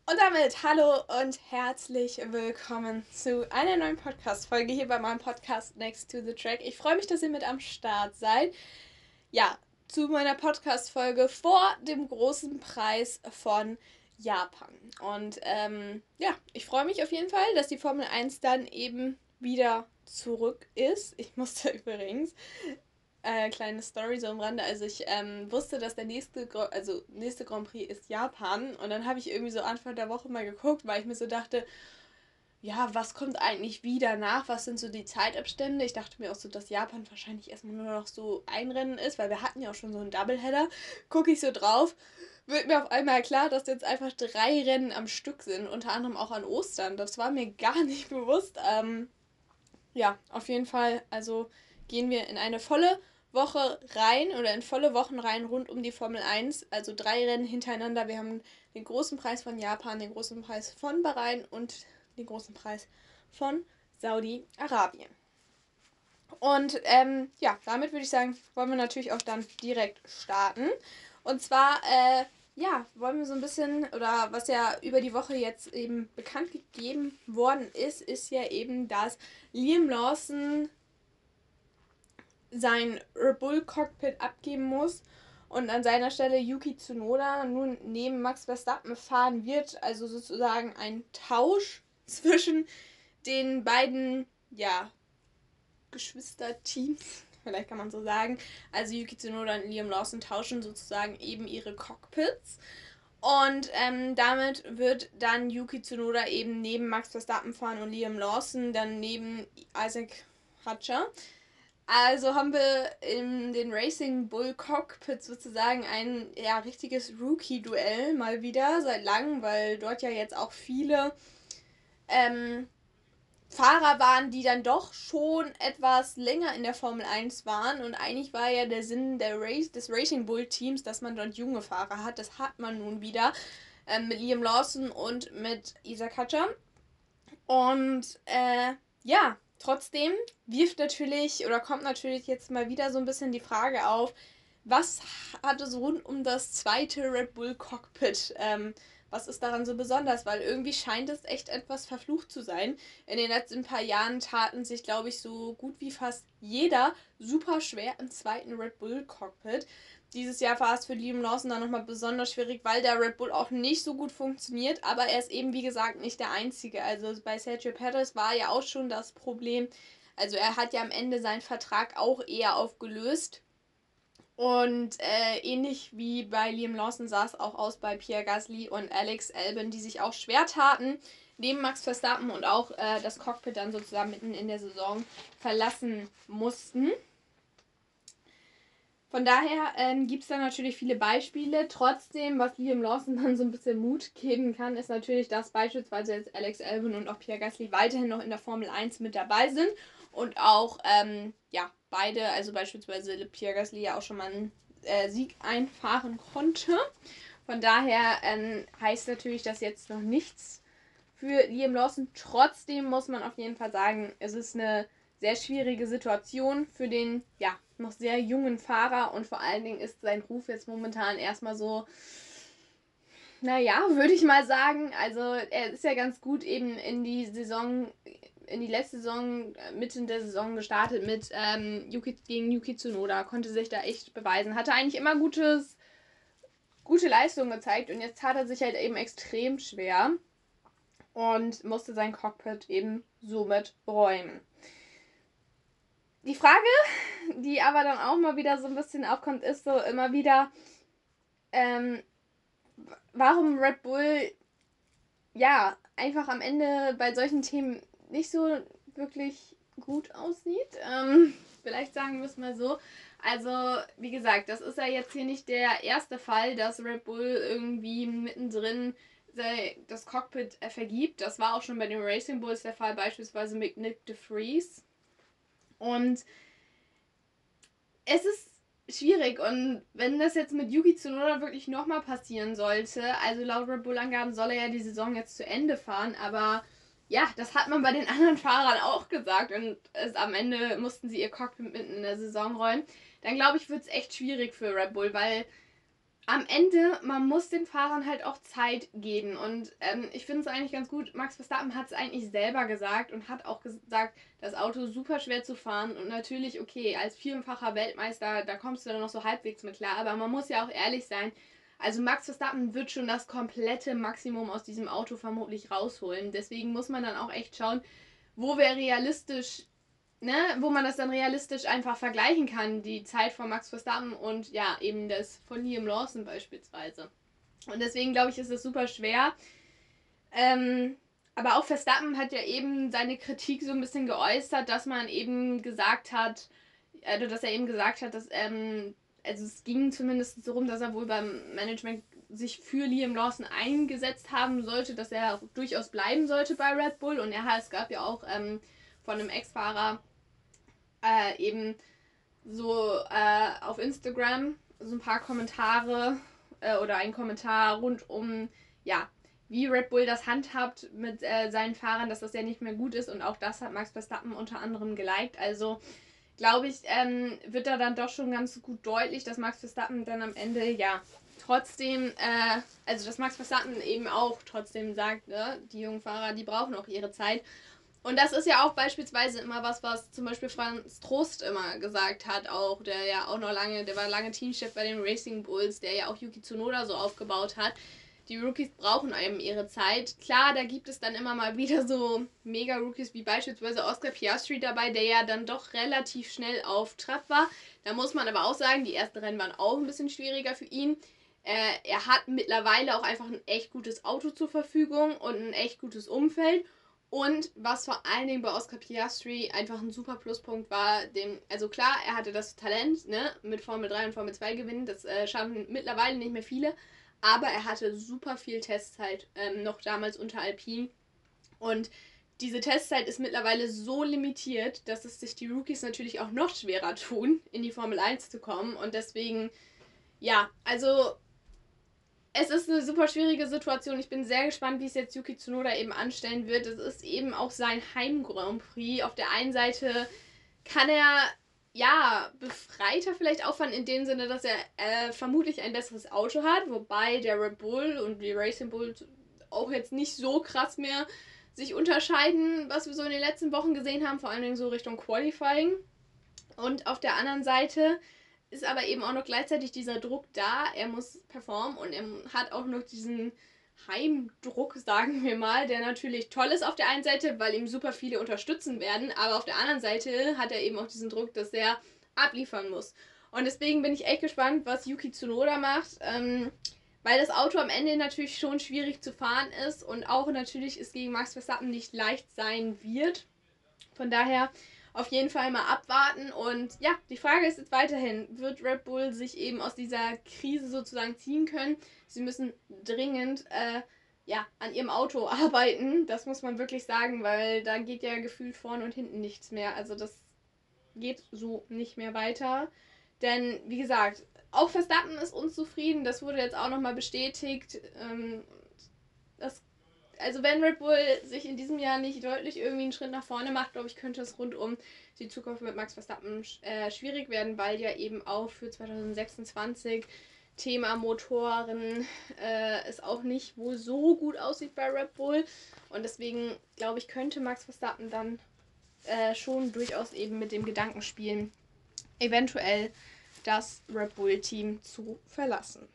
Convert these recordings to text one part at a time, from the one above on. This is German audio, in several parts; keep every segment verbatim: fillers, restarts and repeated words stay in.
Und damit hallo und herzlich willkommen zu einer neuen Podcast-Folge hier bei meinem Podcast Next to the Track. Ich freue mich, dass ihr mit am Start seid. Ja, zu meiner Podcast-Folge vor dem großen Preis von Japan. Und ähm, ja, ich freue mich auf jeden Fall, dass die Formel eins dann eben wieder zurück ist. Ich musste übrigens äh, kleine Story so am Rande. Also ich ähm, wusste, dass der nächste, also nächste Grand Prix ist Japan. Und dann habe ich irgendwie so Anfang der Woche mal geguckt, weil ich mir so dachte, ja, was kommt eigentlich wieder nach? Was sind so die Zeitabstände? Ich dachte mir auch so, dass Japan wahrscheinlich erstmal nur noch so ein Rennen ist, weil wir hatten ja auch schon so einen Doubleheader. Gucke ich so drauf, wird mir auf einmal klar, dass jetzt einfach drei Rennen am Stück sind, unter anderem auch an Ostern. Das war mir gar nicht bewusst. Ähm, ja, auf jeden Fall, also gehen wir in eine volle Woche rein oder in volle Wochen rein rund um die Formel eins. Also drei Rennen hintereinander. Wir haben den großen Preis von Japan, den großen Preis von Bahrain und den großen Preis von Saudi-Arabien. Und ähm, ja, damit würde ich sagen, wollen wir natürlich auch dann direkt starten. Und zwar, äh, ja, wollen wir so ein bisschen, oder was ja über die Woche jetzt eben bekannt gegeben worden ist, ist ja eben, dass Liam Lawson sein Red Bull Cockpit abgeben muss und an seiner Stelle Yuki Tsunoda nun neben Max Verstappen fahren wird. Also sozusagen ein Tausch zwischen den beiden, ja, Geschwisterteams, vielleicht kann man so sagen. Also Yuki Tsunoda und Liam Lawson tauschen sozusagen eben ihre Cockpits. Und ähm, damit wird dann Yuki Tsunoda eben neben Max Verstappen fahren und Liam Lawson dann neben Isaac Hatcher. Also haben wir in den Racing Bull Cockpit sozusagen ein ja, richtiges Rookie-Duell mal wieder seit langem, weil dort ja jetzt auch viele ähm, Fahrer waren, die dann doch schon etwas länger in der Formel eins waren. Und eigentlich war ja der Sinn der Race, des Racing Bull Teams, dass man dort junge Fahrer hat. Das hat man nun wieder ähm, mit Liam Lawson und mit Isaac Hatcher. Und äh, ja, trotzdem wirft natürlich oder kommt natürlich jetzt mal wieder so ein bisschen die Frage auf, was hat es rund um das zweite Red Bull Cockpit? Ähm, was ist daran so besonders? Weil irgendwie scheint es echt etwas verflucht zu sein. In den letzten paar Jahren taten sich, glaube ich, so gut wie fast jeder super schwer im zweiten Red Bull Cockpit. Dieses Jahr war es für Liam Lawson dann nochmal besonders schwierig, weil der Red Bull auch nicht so gut funktioniert. Aber er ist eben, wie gesagt, nicht der Einzige. Also bei Sergio Perez war ja auch schon das Problem. Also er hat ja am Ende seinen Vertrag auch eher aufgelöst. Und äh, ähnlich wie bei Liam Lawson sah es auch aus bei Pierre Gasly und Alex Albon, die sich auch schwer taten, neben Max Verstappen und auch äh, das Cockpit dann sozusagen mitten in der Saison verlassen mussten. Von daher ähm, gibt es da natürlich viele Beispiele. Trotzdem, was Liam Lawson dann so ein bisschen Mut geben kann, ist natürlich, dass beispielsweise jetzt Alex Albon und auch Pierre Gasly weiterhin noch in der Formel eins mit dabei sind. Und auch, ähm, ja, beide, also beispielsweise Pierre Gasly ja auch schon mal einen äh, Sieg einfahren konnte. Von daher ähm, heißt natürlich das jetzt noch nichts für Liam Lawson. Trotzdem muss man auf jeden Fall sagen, es ist eine sehr schwierige Situation für den, ja, noch sehr jungen Fahrer und vor allen Dingen ist sein Ruf jetzt momentan erstmal so, naja, würde ich mal sagen, also er ist ja ganz gut eben in die Saison, in die letzte Saison, mitten der Saison gestartet mit ähm, Yuki, gegen Yuki Tsunoda, konnte sich da echt beweisen, hatte eigentlich immer gutes, gute Leistungen gezeigt und jetzt tat er sich halt eben extrem schwer und musste sein Cockpit eben somit räumen. Die Frage, die aber dann auch mal wieder so ein bisschen aufkommt, ist so immer wieder, ähm, warum Red Bull ja einfach am Ende bei solchen Themen nicht so wirklich gut aussieht. Ähm, vielleicht sagen wir es mal so. Also, wie gesagt, das ist ja jetzt hier nicht der erste Fall, dass Red Bull irgendwie mittendrin das Cockpit vergibt. Das war auch schon bei den Racing Bulls der Fall, beispielsweise mit Nick de Vries. Und es ist schwierig und wenn das jetzt mit Yuki Tsunoda wirklich nochmal passieren sollte, also laut Red Bull Angaben soll er ja die Saison jetzt zu Ende fahren, aber ja, das hat man bei den anderen Fahrern auch gesagt und es, am Ende mussten sie ihr Cockpit mitten in der Saison räumen, dann glaube ich, wird es echt schwierig für Red Bull, weil am Ende, man muss den Fahrern halt auch Zeit geben. Und ähm, ich finde es eigentlich ganz gut, Max Verstappen hat es eigentlich selber gesagt und hat auch gesagt, das Auto super schwer zu fahren. Und natürlich, okay, als vielfacher Weltmeister, da kommst du dann noch so halbwegs mit klar. Aber man muss ja auch ehrlich sein, also Max Verstappen wird schon das komplette Maximum aus diesem Auto vermutlich rausholen. Deswegen muss man dann auch echt schauen, wo wir realistisch, ne, wo man das dann realistisch einfach vergleichen kann, die Zeit von Max Verstappen und ja, eben das von Liam Lawson beispielsweise. Und deswegen glaube ich, ist es super schwer. Ähm, aber auch Verstappen hat ja eben seine Kritik so ein bisschen geäußert, dass man eben gesagt hat, also dass er eben gesagt hat, dass, ähm, also es ging zumindest darum, dass er wohl beim Management sich für Liam Lawson eingesetzt haben sollte, dass er durchaus bleiben sollte bei Red Bull. Und ja, es gab ja auch ähm, von einem Ex-Fahrer äh, eben so äh, auf Instagram so ein paar Kommentare äh, oder ein Kommentar rund um, ja, wie Red Bull das handhabt mit äh, seinen Fahrern, dass das ja nicht mehr gut ist. Und auch das hat Max Verstappen unter anderem geliked. Also glaube ich, ähm, wird da dann doch schon ganz gut deutlich, dass Max Verstappen dann am Ende, ja, trotzdem, äh, also dass Max Verstappen eben auch trotzdem sagt, ne, die jungen Fahrer, die brauchen auch ihre Zeit. Und das ist ja auch beispielsweise immer was, was zum Beispiel Franz Trost immer gesagt hat, auch, der ja auch noch lange, der war lange Teamchef bei den Racing Bulls, der ja auch Yuki Tsunoda so aufgebaut hat. Die Rookies brauchen eben ihre Zeit. Klar, da gibt es dann immer mal wieder so Mega-Rookies wie beispielsweise Oscar Piastri dabei, der ja dann doch relativ schnell auf Trab war. Da muss man aber auch sagen, die ersten Rennen waren auch ein bisschen schwieriger für ihn. Äh, er hat mittlerweile auch einfach ein echt gutes Auto zur Verfügung und ein echt gutes Umfeld. Und was vor allen Dingen bei Oscar Piastri einfach ein super Pluspunkt war, dem, also klar, er hatte das Talent, ne, mit Formel drei und Formel zwei gewinnen, das äh, schaffen mittlerweile nicht mehr viele, aber er hatte super viel Testzeit, ähm, noch damals unter Alpine. Und diese Testzeit ist mittlerweile so limitiert, dass es sich die Rookies natürlich auch noch schwerer tun, in die Formel eins zu kommen. Und deswegen, ja, also es ist eine super schwierige Situation. Ich bin sehr gespannt, wie es jetzt Yuki Tsunoda eben anstellen wird. Es ist eben auch sein Heim-Grand Prix. Auf der einen Seite kann er, ja, befreiter vielleicht auffahren in dem Sinne, dass er äh, vermutlich ein besseres Auto hat, wobei der Red Bull und die Racing Bulls auch jetzt nicht so krass mehr sich unterscheiden, was wir so in den letzten Wochen gesehen haben, vor allen Dingen so Richtung Qualifying. Und auf der anderen Seite ist aber eben auch noch gleichzeitig dieser Druck da. Er muss performen und er hat auch noch diesen Heimdruck, sagen wir mal, der natürlich toll ist auf der einen Seite, weil ihm super viele unterstützen werden, aber auf der anderen Seite hat er eben auch diesen Druck, dass er abliefern muss. Und deswegen bin ich echt gespannt, was Yuki Tsunoda macht, ähm, weil das Auto am Ende natürlich schon schwierig zu fahren ist und auch natürlich es gegen Max Verstappen nicht leicht sein wird. Von daher auf jeden Fall mal abwarten. Und ja, die Frage ist jetzt weiterhin, wird Red Bull sich eben aus dieser Krise sozusagen ziehen können? Sie müssen dringend äh, ja, an ihrem Auto arbeiten. Das muss man wirklich sagen, weil da geht ja gefühlt vorne und hinten nichts mehr. Also das geht so nicht mehr weiter. Denn, wie gesagt, auch Verstappen ist unzufrieden. Das wurde jetzt auch nochmal bestätigt. Ähm, das Also wenn Red Bull sich in diesem Jahr nicht deutlich irgendwie einen Schritt nach vorne macht, glaube ich, könnte es rund um die Zukunft mit Max Verstappen äh, schwierig werden, weil ja eben auch für zwanzig sechsundzwanzig Thema Motoren äh, es auch nicht wohl so gut aussieht bei Red Bull. Und deswegen, glaube ich, könnte Max Verstappen dann äh, schon durchaus eben mit dem Gedanken spielen, eventuell das Red Bull-Team zu verlassen.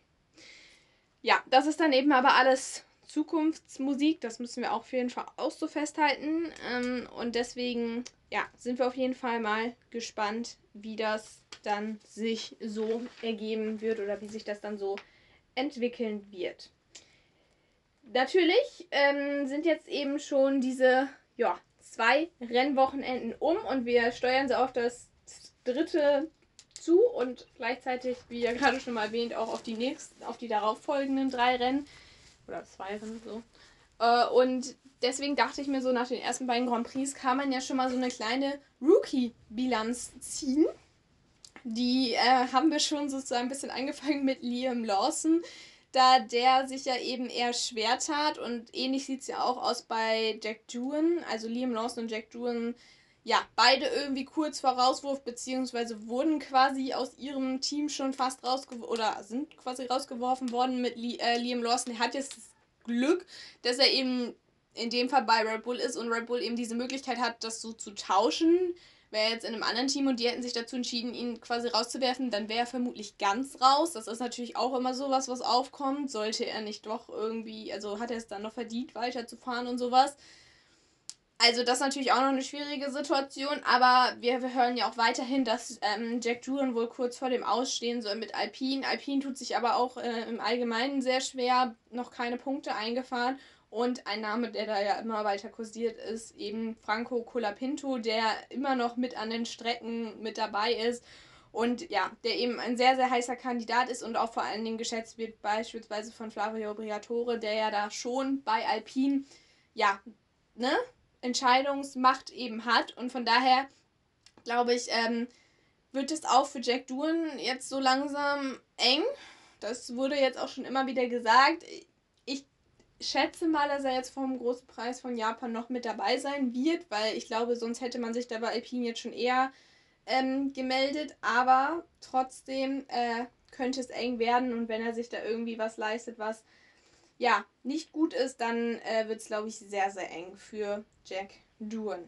Ja, das ist dann eben aber alles Zukunftsmusik, das müssen wir auch auf jeden Fall auch so festhalten. Ähm, und deswegen, ja, sind wir auf jeden Fall mal gespannt, wie das dann sich so ergeben wird oder wie sich das dann so entwickeln wird. Natürlich ähm, sind jetzt eben schon diese, ja, zwei Rennwochenenden um und wir steuern so auf das dritte zu und gleichzeitig, wie ja gerade schon mal erwähnt, auch auf die nächsten, auf die darauffolgenden drei Rennen. Oder zwei Rennen so. Äh, und deswegen dachte ich mir so, nach den ersten beiden Grand Prix kann man ja schon mal so eine kleine Rookie-Bilanz ziehen. Die äh, haben wir schon sozusagen ein bisschen angefangen mit Liam Lawson, da der sich ja eben eher schwer tat und ähnlich sieht es ja auch aus bei Jack Doohan. Also Liam Lawson und Jack Doohan, ja, beide irgendwie kurz vor Rauswurf, beziehungsweise wurden quasi aus ihrem Team schon fast rausgeworfen, oder sind quasi rausgeworfen worden mit Li- äh, Liam Lawson. Er hat jetzt das Glück, dass er eben in dem Fall bei Red Bull ist und Red Bull eben diese Möglichkeit hat, das so zu tauschen. Wäre er jetzt in einem anderen Team und die hätten sich dazu entschieden, ihn quasi rauszuwerfen, dann wäre er vermutlich ganz raus. Das ist natürlich auch immer sowas, was aufkommt. Sollte er nicht doch irgendwie, also hat er es dann noch verdient, weiterzufahren und sowas. Also das ist natürlich auch noch eine schwierige Situation, aber wir, wir hören ja auch weiterhin, dass ähm, Jack Doohan wohl kurz vor dem Ausstehen soll mit Alpine. Alpine tut sich aber auch äh, im Allgemeinen sehr schwer, noch keine Punkte eingefahren. Und ein Name, der da ja immer weiter kursiert, ist eben Franco Colapinto, der immer noch mit an den Strecken mit dabei ist. Und ja, der eben ein sehr, sehr heißer Kandidat ist und auch vor allen Dingen geschätzt wird, beispielsweise von Flavio Briatore, der ja da schon bei Alpine, ja, ne, Entscheidungsmacht eben hat. Und von daher glaube ich, ähm, wird es auch für Jack Doohan jetzt so langsam eng. Das wurde jetzt auch schon immer wieder gesagt. Ich schätze mal, dass er jetzt vom großen Preis von Japan noch mit dabei sein wird, weil ich glaube, sonst hätte man sich da bei Alpine jetzt schon eher ähm, gemeldet. Aber trotzdem äh, könnte es eng werden und wenn er sich da irgendwie was leistet, was ja, nicht gut ist, dann äh, wird es, glaube ich, sehr, sehr eng für Jack Doohan.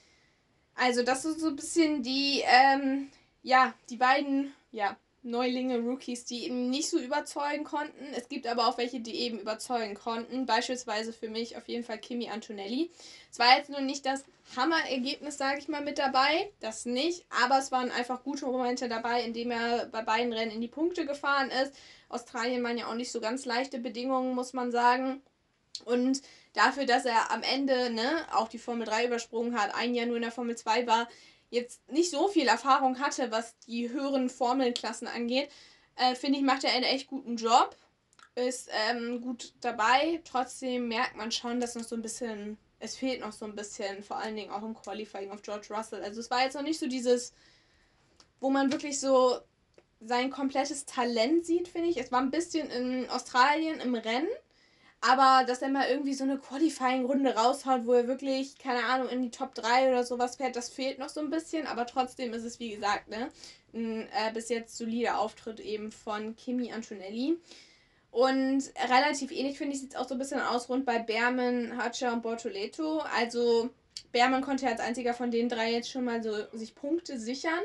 Also das sind so ein bisschen die, ähm, ja, die beiden, ja, Neulinge, Rookies, die eben nicht so überzeugen konnten. Es gibt aber auch welche, die eben überzeugen konnten. Beispielsweise für mich auf jeden Fall Kimi Antonelli. Es war jetzt nur nicht das Hammerergebnis, sage ich mal, mit dabei. Das nicht. Aber es waren einfach gute Momente dabei, indem er bei beiden Rennen in die Punkte gefahren ist. Australien waren ja auch nicht so ganz leichte Bedingungen, muss man sagen. Und dafür, dass er am Ende ne, auch die Formel drei übersprungen hat, ein Jahr nur in der Formel zwei war, jetzt nicht so viel Erfahrung hatte, was die höheren Formelklassen angeht, äh, finde ich, macht er einen echt guten Job. Ist ähm, gut dabei. Trotzdem merkt man schon, dass noch so ein bisschen, es fehlt noch so ein bisschen, vor allen Dingen auch im Qualifying auf George Russell. Also es war jetzt noch nicht so dieses, wo man wirklich so sein komplettes Talent sieht, finde ich. Es war ein bisschen in Australien im Rennen, aber dass er mal irgendwie so eine Qualifying-Runde raushaut, wo er wirklich, keine Ahnung, in die Top drei oder sowas fährt, das fehlt noch so ein bisschen. Aber trotzdem ist es, wie gesagt, ne, ein äh, bis jetzt solider Auftritt eben von Kimi Antonelli. Und relativ ähnlich, finde ich, sieht es auch so ein bisschen aus rund bei Behrmann, Hatcher und Bortoleto. Also Behrmann konnte als einziger von den drei jetzt schon mal so sich Punkte sichern.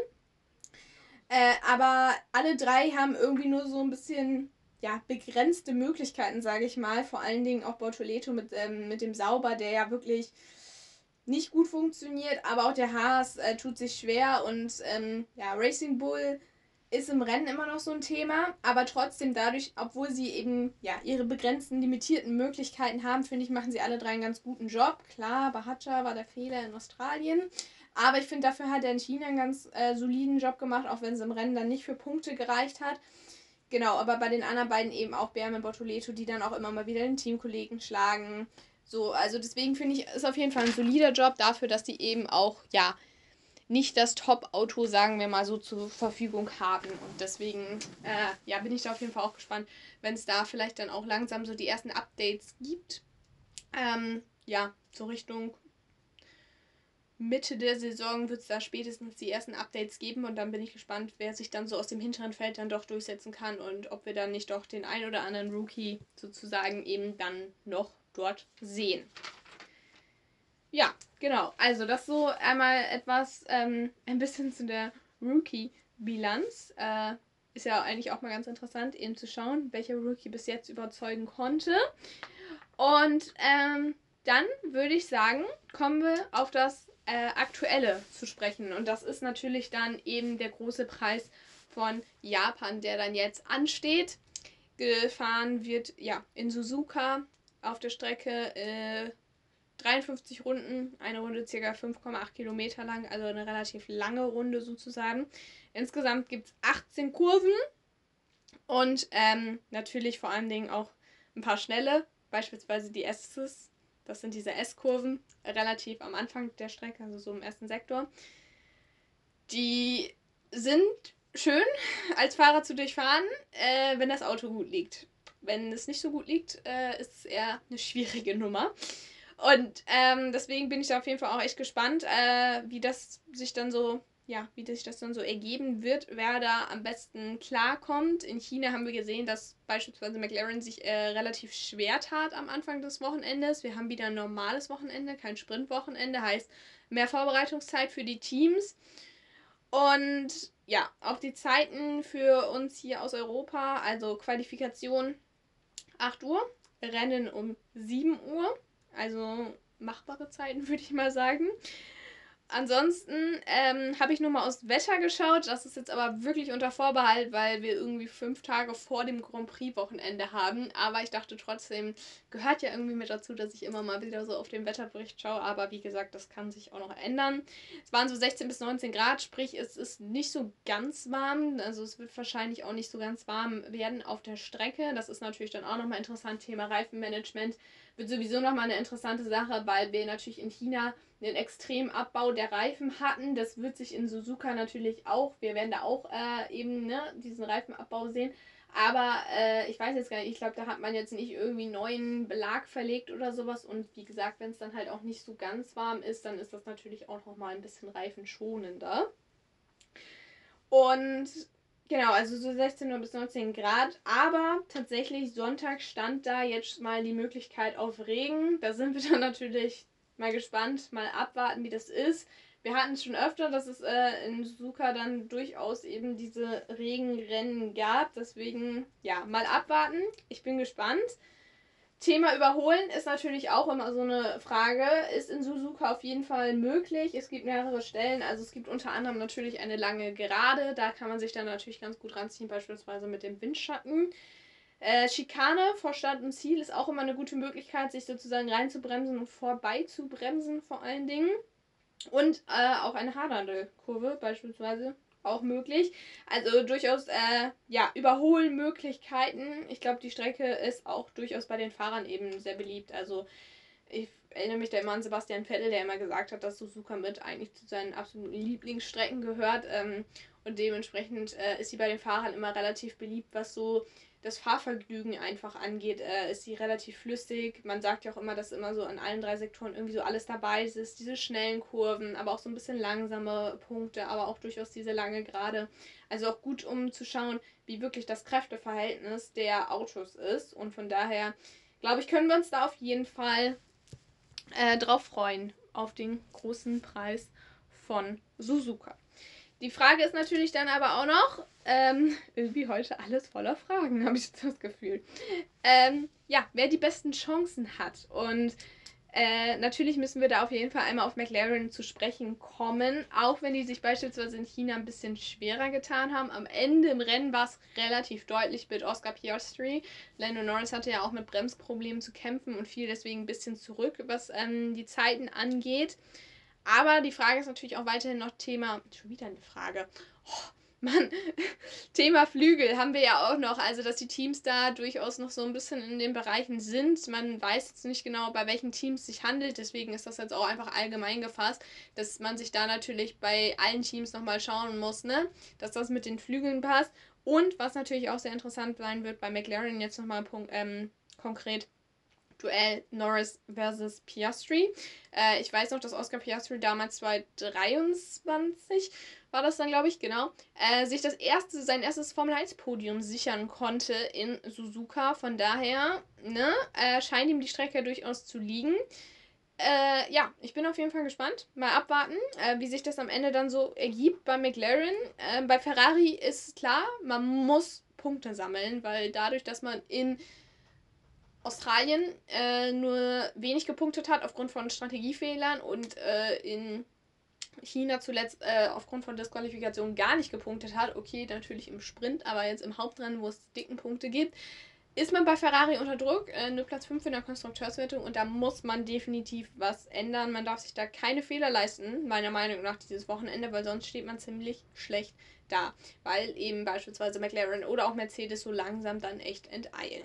Äh, aber alle drei haben irgendwie nur so ein bisschen ja, begrenzte Möglichkeiten, sage ich mal. Vor allen Dingen auch Bortoleto mit, ähm, mit dem Sauber, der ja wirklich nicht gut funktioniert. Aber auch der Haas äh, tut sich schwer. Und ähm, ja, Racing Bull ist im Rennen immer noch so ein Thema. Aber trotzdem dadurch, obwohl sie eben ja, ihre begrenzten, limitierten Möglichkeiten haben, finde ich, machen sie alle drei einen ganz guten Job. Klar, Bahatcha war der Fehler in Australien. Aber ich finde, dafür hat er in China einen ganz äh, soliden Job gemacht, auch wenn es im Rennen dann nicht für Punkte gereicht hat. Genau, aber bei den anderen beiden eben auch Behrmann, Bortoleto, die dann auch immer mal wieder den Teamkollegen schlagen. So, also deswegen finde ich, ist auf jeden Fall ein solider Job dafür, dass die eben auch, ja, nicht das Top-Auto, sagen wir mal so, zur Verfügung haben. Und deswegen, äh, ja, bin ich da auf jeden Fall auch gespannt, wenn es da vielleicht dann auch langsam so die ersten Updates gibt. Ähm, ja, so Richtung Mitte der Saison wird es da spätestens die ersten Updates geben und dann bin ich gespannt, wer sich dann so aus dem hinteren Feld dann doch durchsetzen kann und ob wir dann nicht doch den ein oder anderen Rookie sozusagen eben dann noch dort sehen. Ja, genau. Also das so einmal etwas, ähm, ein bisschen zu der Rookie-Bilanz. Äh, ist ja eigentlich auch mal ganz interessant, eben zu schauen, welcher Rookie bis jetzt überzeugen konnte. Und ähm, dann würde ich sagen, kommen wir auf das äh, Aktuelle zu sprechen. Und das ist natürlich dann eben der große Preis von Japan, der dann jetzt ansteht. Gefahren wird ja in Suzuka auf der Strecke äh, dreiundfünfzig Runden, eine Runde ca. fünf Komma acht Kilometer lang, also eine relativ lange Runde sozusagen. Insgesamt gibt es achtzehn Kurven und ähm, natürlich vor allen Dingen auch ein paar schnelle, beispielsweise die S's, das sind diese S-Kurven, relativ am Anfang der Strecke, also so im ersten Sektor. Die sind schön als Fahrer zu durchfahren, äh, wenn das Auto gut liegt. Wenn es nicht so gut liegt, äh, ist es eher eine schwierige Nummer. Und ähm, deswegen bin ich da auf jeden Fall auch echt gespannt, äh, wie das sich dann so, ja, wie sich das dann so ergeben wird, wer da am besten klarkommt. In China haben wir gesehen, dass beispielsweise McLaren sich äh, relativ schwer tat am Anfang des Wochenendes. Wir haben wieder ein normales Wochenende, kein Sprintwochenende, heißt mehr Vorbereitungszeit für die Teams. Und ja, auch die Zeiten für uns hier aus Europa, also Qualifikation acht Uhr, Rennen um sieben Uhr, also machbare Zeiten, würde ich mal sagen. Ansonsten ähm, habe ich nur mal aufs Wetter geschaut. Das ist jetzt aber wirklich unter Vorbehalt, weil wir irgendwie fünf Tage vor dem Grand Prix-Wochenende haben. Aber ich dachte trotzdem, gehört ja irgendwie mit dazu, dass ich immer mal wieder so auf den Wetterbericht schaue. Aber wie gesagt, das kann sich auch noch ändern. Es waren so sechzehn bis neunzehn Grad, sprich es ist nicht so ganz warm. Also es wird wahrscheinlich auch nicht so ganz warm werden auf der Strecke. Das ist natürlich dann auch nochmal interessant. Thema Reifenmanagement wird sowieso nochmal eine interessante Sache, weil wir natürlich in China einen extremen Abbau der Reifen hatten. Das wird sich in Suzuka natürlich auch, wir werden da auch äh, eben ne, diesen Reifenabbau sehen. Aber äh, ich weiß jetzt gar nicht, ich glaube, da hat man jetzt nicht irgendwie neuen Belag verlegt oder sowas. Und wie gesagt, wenn es dann halt auch nicht so ganz warm ist, dann ist das natürlich auch nochmal ein bisschen reifenschonender. Und genau, also so sechzehn bis neunzehn Grad. Aber tatsächlich Sonntag stand da jetzt mal die Möglichkeit auf Regen. Da sind wir dann natürlich mal gespannt, mal abwarten, wie das ist. Wir hatten es schon öfter, dass es äh, in Suzuka dann durchaus eben diese Regenrennen gab. Deswegen, ja, mal abwarten. Ich bin gespannt. Thema Überholen ist natürlich auch immer so eine Frage. Ist in Suzuka auf jeden Fall möglich. Es gibt mehrere Stellen. Also es gibt unter anderem natürlich eine lange Gerade. Da kann man sich dann natürlich ganz gut ranziehen, beispielsweise mit dem Windschatten. Äh, Schikane vor Start und Ziel ist auch immer eine gute Möglichkeit, sich sozusagen reinzubremsen und vorbei zu bremsen vor allen Dingen. Und äh, auch eine hadernde Kurve beispielsweise auch möglich. Also durchaus äh, ja, Überholmöglichkeiten. Ich glaube, die Strecke ist auch durchaus bei den Fahrern eben sehr beliebt. Also ich erinnere mich da immer an Sebastian Vettel, der immer gesagt hat, dass Suzuka mit eigentlich zu seinen absoluten Lieblingsstrecken gehört. Ähm, und dementsprechend äh, ist sie bei den Fahrern immer relativ beliebt, was so das Fahrvergnügen einfach angeht, äh, ist sie relativ flüssig. Man sagt ja auch immer, dass immer so in allen drei Sektoren irgendwie so alles dabei ist. Diese schnellen Kurven, aber auch so ein bisschen langsame Punkte, aber auch durchaus diese lange Gerade. Also auch gut, um zu schauen, wie wirklich das Kräfteverhältnis der Autos ist. Und von daher, glaube ich, können wir uns da auf jeden Fall äh, drauf freuen, auf den großen Preis von Suzuka. Die Frage ist natürlich dann aber auch noch, ähm, irgendwie heute alles voller Fragen, habe ich das Gefühl. Ähm, ja, wer die besten Chancen hat. Und äh, natürlich müssen wir da auf jeden Fall einmal auf McLaren zu sprechen kommen, auch wenn die sich beispielsweise in China ein bisschen schwerer getan haben. Am Ende im Rennen war es relativ deutlich mit Oscar Piastri. Lando Norris hatte ja auch mit Bremsproblemen zu kämpfen und fiel deswegen ein bisschen zurück, was ähm, die Zeiten angeht. Aber die Frage ist natürlich auch weiterhin noch Thema, schon wieder eine Frage, oh, Mann, Thema Flügel haben wir ja auch noch, also dass die Teams da durchaus noch so ein bisschen in den Bereichen sind. Man weiß jetzt nicht genau, bei welchen Teams es sich handelt, deswegen ist das jetzt auch einfach allgemein gefasst, dass man sich da natürlich bei allen Teams nochmal schauen muss, ne, dass das mit den Flügeln passt. Und was natürlich auch sehr interessant sein wird bei McLaren jetzt nochmal ähm, konkret, Duell Norris versus Piastri. Äh, ich weiß noch, dass Oscar Piastri damals zwanzig dreiundzwanzig war das dann, glaube ich, genau, äh, sich das erste, sein erstes Formel eins Podium sichern konnte in Suzuka. Von daher, ne, äh, scheint ihm die Strecke durchaus zu liegen. Äh, ja, ich bin auf jeden Fall gespannt. Mal abwarten, äh, wie sich das am Ende dann so ergibt bei McLaren. Äh, bei Ferrari ist klar, man muss Punkte sammeln, weil dadurch, dass man in Australien äh, nur wenig gepunktet hat aufgrund von Strategiefehlern und äh, in China zuletzt äh, aufgrund von Disqualifikation gar nicht gepunktet hat. Okay, natürlich im Sprint, aber jetzt im Hauptrennen, wo es dicken Punkte gibt, ist man bei Ferrari unter Druck. Äh, nur Platz fünf in der Konstrukteurswertung und da muss man definitiv was ändern. Man darf sich da keine Fehler leisten, meiner Meinung nach, dieses Wochenende, weil sonst steht man ziemlich schlecht da, weil eben beispielsweise McLaren oder auch Mercedes so langsam dann echt enteilen.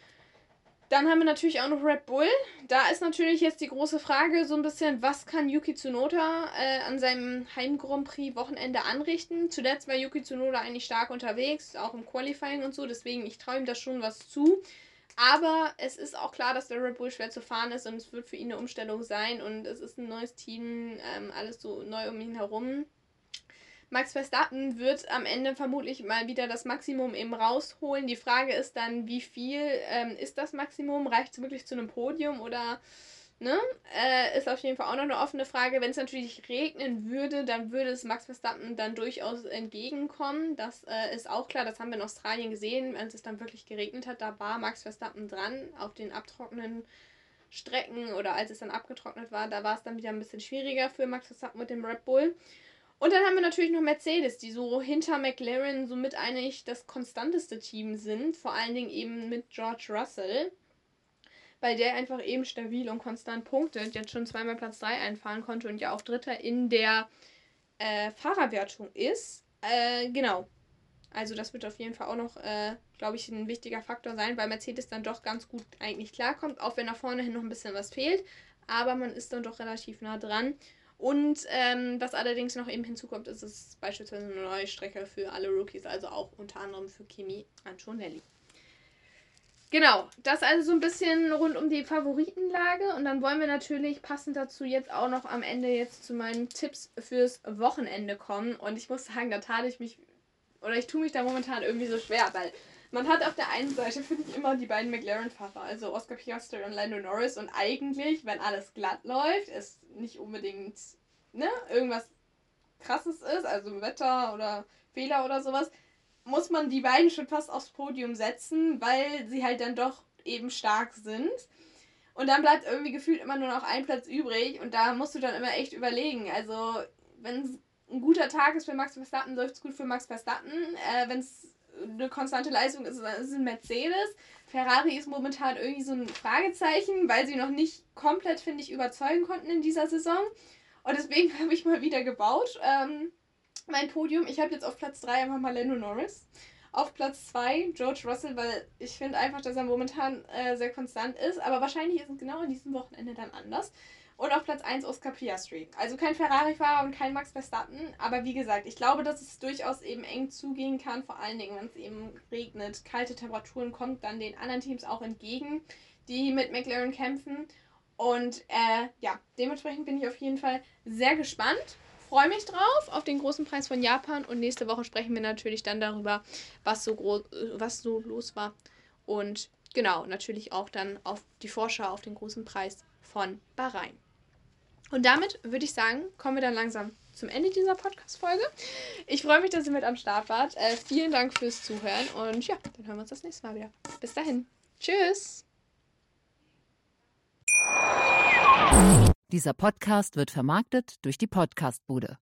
Dann haben wir natürlich auch noch Red Bull. Da ist natürlich jetzt die große Frage so ein bisschen, was kann Yuki Tsunoda äh, an seinem Heim-Grand Prix-Wochenende anrichten. Zuletzt war Yuki Tsunoda eigentlich stark unterwegs, auch im Qualifying und so, deswegen ich traue ihm da schon was zu. Aber es ist auch klar, dass der Red Bull schwer zu fahren ist und es wird für ihn eine Umstellung sein und es ist ein neues Team, ähm, alles so neu um ihn herum. Max Verstappen wird am Ende vermutlich mal wieder das Maximum eben rausholen. Die Frage ist dann, wie viel ähm, ist das Maximum? Reicht es wirklich zu einem Podium oder, ne? Äh, ist auf jeden Fall auch noch eine offene Frage. Wenn es natürlich regnen würde, dann würde es Max Verstappen dann durchaus entgegenkommen. Das äh, ist auch klar, das haben wir in Australien gesehen, als es dann wirklich geregnet hat. Da war Max Verstappen dran auf den abtrocknenden Strecken oder als es dann abgetrocknet war, da war es dann wieder ein bisschen schwieriger für Max Verstappen mit dem Red Bull. Und dann haben wir natürlich noch Mercedes, die so hinter McLaren somit eigentlich das konstanteste Team sind. Vor allen Dingen eben mit George Russell, weil der einfach eben stabil und konstant punktet. Jetzt schon zweimal Platz drei einfahren konnte und ja auch Dritter in der äh, Fahrerwertung ist. Äh, genau. Also das wird auf jeden Fall auch noch, äh, glaube ich, ein wichtiger Faktor sein, weil Mercedes dann doch ganz gut eigentlich klarkommt, auch wenn nach vorne hin noch ein bisschen was fehlt. Aber man ist dann doch relativ nah dran. Und ähm, was allerdings noch eben hinzukommt, ist es beispielsweise eine neue Strecke für alle Rookies, also auch unter anderem für Kimi Antonelli. Genau, das also so ein bisschen rund um die Favoritenlage. Und dann wollen wir natürlich passend dazu jetzt auch noch am Ende jetzt zu meinen Tipps fürs Wochenende kommen. Und ich muss sagen, da tat ich mich, oder ich tue mich da momentan irgendwie so schwer, weil man hat auf der einen Seite, finde ich, immer die beiden McLaren-Fahrer, also Oscar Piastri und Lando Norris. Und eigentlich, wenn alles glatt läuft, es nicht unbedingt, ne, irgendwas Krasses ist, also Wetter oder Fehler oder sowas, muss man die beiden schon fast aufs Podium setzen, weil sie halt dann doch eben stark sind. Und dann bleibt irgendwie gefühlt immer nur noch ein Platz übrig und da musst du dann immer echt überlegen. Also, wenn es ein guter Tag ist für Max Verstappen, läuft es gut für Max Verstappen. Äh, wenn es eine konstante Leistung ist, dann ist es ein Mercedes. Ferrari ist momentan irgendwie so ein Fragezeichen, weil sie noch nicht komplett, finde ich, überzeugen konnten in dieser Saison. Und deswegen habe ich mal wieder gebaut. Ähm, mein Podium. Ich habe jetzt auf Platz drei einfach mal Lando Norris. Auf Platz zwei George Russell, weil ich finde einfach, dass er momentan äh, sehr konstant ist. Aber wahrscheinlich ist es genau an diesem Wochenende dann anders. Und auf Platz eins Oscar Piastri. Also kein Ferrari-Fahrer und kein Max Verstappen. Aber wie gesagt, ich glaube, dass es durchaus eben eng zugehen kann. Vor allen Dingen, wenn es eben regnet, kalte Temperaturen, kommt dann den anderen Teams auch entgegen, die mit McLaren kämpfen. Und äh, ja, dementsprechend bin ich auf jeden Fall sehr gespannt. Freue mich drauf auf den großen Preis von Japan und nächste Woche sprechen wir natürlich dann darüber, was so groß, was so los war und genau, natürlich auch dann auf die Vorschau auf den großen Preis von Bahrain. Und damit würde ich sagen, kommen wir dann langsam zum Ende dieser Podcast-Folge. Ich freue mich, dass ihr mit am Start wart. Äh, vielen Dank fürs Zuhören und ja, dann hören wir uns das nächste Mal wieder. Bis dahin. Tschüss! Dieser Podcast wird vermarktet durch die Podcastbude.